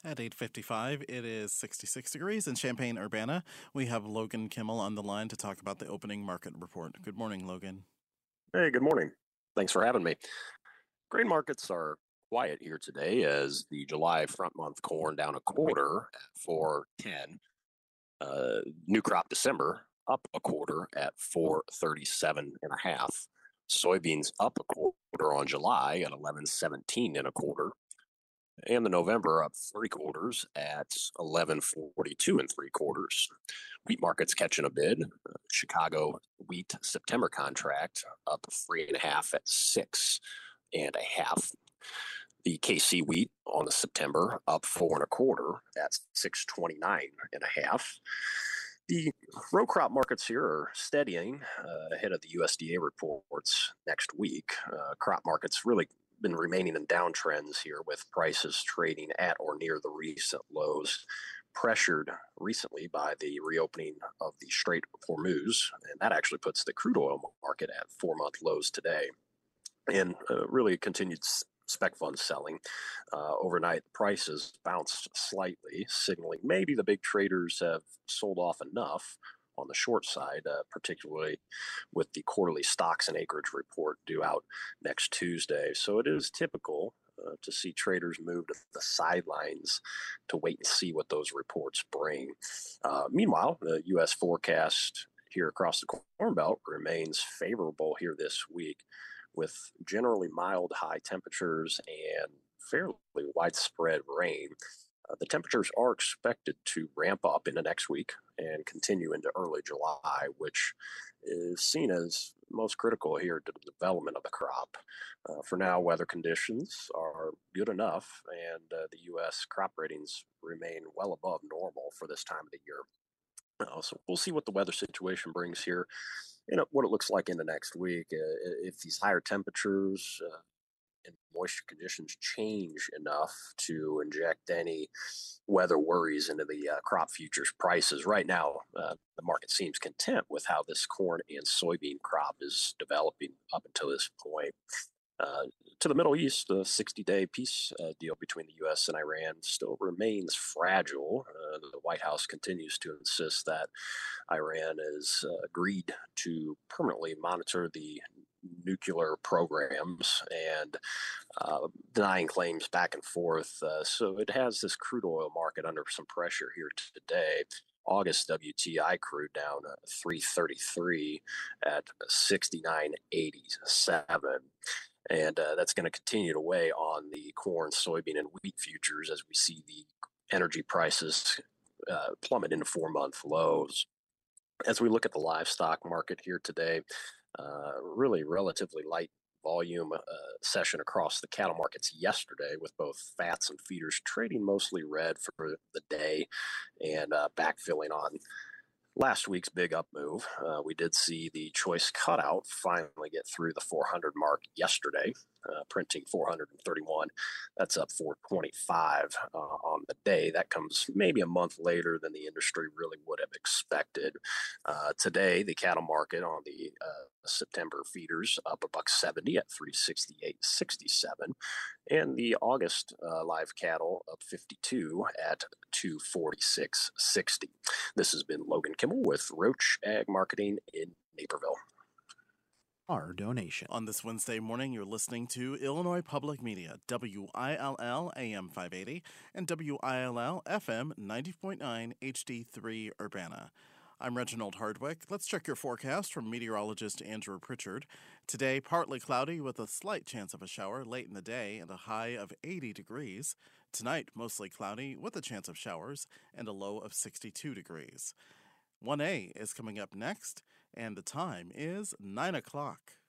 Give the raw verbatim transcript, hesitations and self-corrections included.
At eight fifty-five, it is sixty-six degrees in Champaign-Urbana. We have Logan Kimmel on the line to talk about the opening market report. Good morning, Logan. Hey, good morning. Thanks for having me. Grain markets are quiet here today as the July front month corn down a quarter at four ten. Uh, new crop December up a quarter at four thirty-seven and a half. Soybeans up a quarter on July at eleven seventeen and a quarter. And the November up three quarters at eleven forty-two and three quarters. Wheat market's catching a bid. Uh, Chicago wheat September contract up three and a half at six and a half. The K C wheat on the September up four and a quarter at six twenty-nine and a half. The row crop markets here are steadying uh, ahead of the U S D A reports next week. Uh, crop markets really been remaining in downtrends here with prices trading at or near the recent lows, pressured recently by the reopening of the Strait of Hormuz, and that actually puts the crude oil market at four-month lows today. And uh, really continued spec fund selling. Uh, overnight, prices bounced slightly, signaling maybe the big traders have sold off enough on the short side, uh, particularly with the quarterly stocks and acreage report due out next Tuesday. So it is typical uh, to see traders move to the sidelines to wait and see what those reports bring. Uh, meanwhile, the U S forecast here across the Corn Belt remains favorable here this week, with generally mild high temperatures and fairly widespread rain. Uh, the temperatures are expected to ramp up in the next week and continue into early July, which is seen as most critical here to the development of the crop. Uh, for now, weather conditions are good enough, and uh, the U S crop ratings remain well above normal for this time of the year. Uh, so we'll see what the weather situation brings here, you know, what it looks like in the next week. Uh, if these higher temperatures uh, and moisture conditions change enough to inject any weather worries into the uh, crop futures prices. Right now, uh, the market seems content with how this corn and soybean crop is developing up until this point. Uh, to the Middle East, the sixty-day peace uh, deal between the U S and Iran still remains fragile. Uh, the White House continues to insist that Iran has uh, agreed to permanently monitor the nuclear programs and uh, denying claims back and forth. Uh, so it has this crude oil market under some pressure here today. August W T I crude down uh, three thirty-three at sixty-nine eighty-seven. And uh, that's going to continue to weigh on the corn, soybean, and wheat futures as we see the energy prices uh, plummet into four-month lows. As we look at the livestock market here today, uh, really relatively light volume uh, session across the cattle markets yesterday, with both fats and feeders trading mostly red for the day and uh, backfilling on last week's big up move. Uh, we did see the choice cutout finally get through the four hundred mark yesterday, uh, printing four thirty-one. That's up four twenty-five uh, on the day. That comes maybe a month later than the industry really would have expected. Uh, today, the cattle market on the uh, September feeders up a buck seventy at three sixty-eight sixty-seven, and the August uh, live cattle up fifty-two at two forty-six sixty. This has been Logan Kimmel with Roach Ag Marketing in Naperville. Our donation. On this Wednesday morning, you're listening to Illinois Public Media, W I L L A M five eighty and W I L L F M ninety point nine H D three Urbana. I'm Reginald Hardwick. Let's check your forecast from meteorologist Andrew Pritchard. Today, partly cloudy with a slight chance of a shower late in the day and a high of eighty degrees. Tonight, mostly cloudy with a chance of showers and a low of sixty-two degrees. one A is coming up next, and the time is nine o'clock.